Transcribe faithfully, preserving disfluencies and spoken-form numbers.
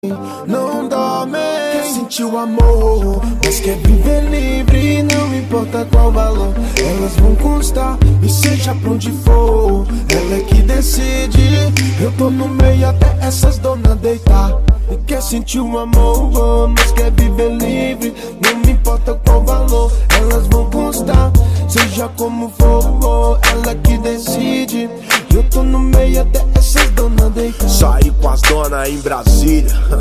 Não dorme, quer sentir o amor, mas quer viver livre, não importa qual valor. Elas vão constar, e seja pra onde for, ela é que decide. Eu tô no meio até essas donas deitar. E quer sentir o amor, mas quer viver livre, não me importa qual valor. Elas vão constar, seja como for, ela que decide. Eu tô no meio até essas donas deitar. Saí com as donas em Brasília.